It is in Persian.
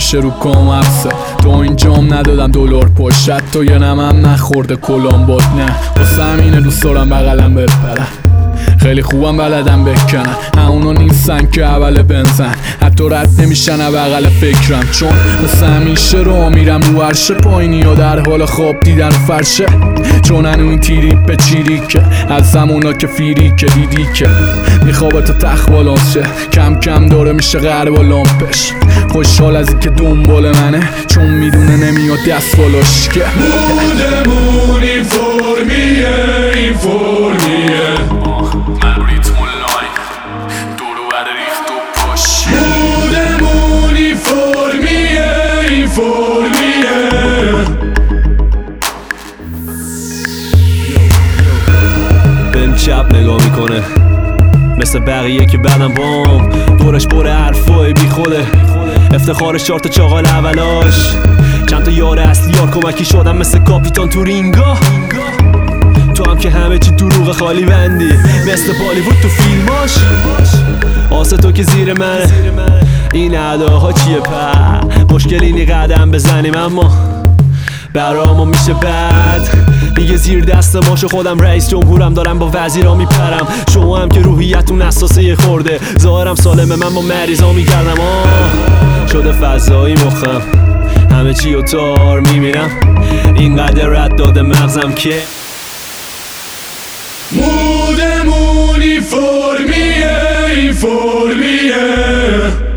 همیشه رو کامپسه. تو اینجام ندادم دلار پشت، تو یه نمم نخورده کلمبات. نه واسه همینه دوست دارم بغلم بپرم، خیلی خوبم بلدم بکنن. همونا نیستن که اول بنزن، حتی رد نمیشن بغل فکرم. چون مثل همیشه رو میرم رو عرشه پایینی و در حال خواب دیدن فرشه. چون هنو این تیری به چیری که از همونا که فیری که دیدی که میخوابه تا تخت بالانس شه. کم کم داره میشه غرب و لامپش. خوشحال از این که دنبال منه، چون میدونه نمیاد دست بالاش که بودمون این فرمیه، این فرمیه. من ریتم لاین دورو بر ریخت و پاش. بودمون این فرمیه، این فرمیه. بهم چپ نگاه میکنه مثل بقیه که بعدم بام دورش بره حرفای بی خوده. افتخارش چارت چاقال اولاش، چند تا یار اصلی یار کمکی شدم مثل کاپیتان تو رینگا. تو هم که همه چی دروغ خالی بندی مثل بالیوود تو فیلماش. آسه تو که زیر منه، این اداها چیه په مشکلی نی قدم بزنیم اما برامو میشه بد. دیگه زیر دست ماشو خودم رئیس جمهورم، دارم با وزیرا میپرم. شما هم که روحیتون اساسه یه خورده، ظاهرم سالمه من با مریضا میگردم. شده فضایی مخم، همه چی رو تار میبینم. اینقدر رد داده مغزم که بودمون این فرمیه، این فرمیه.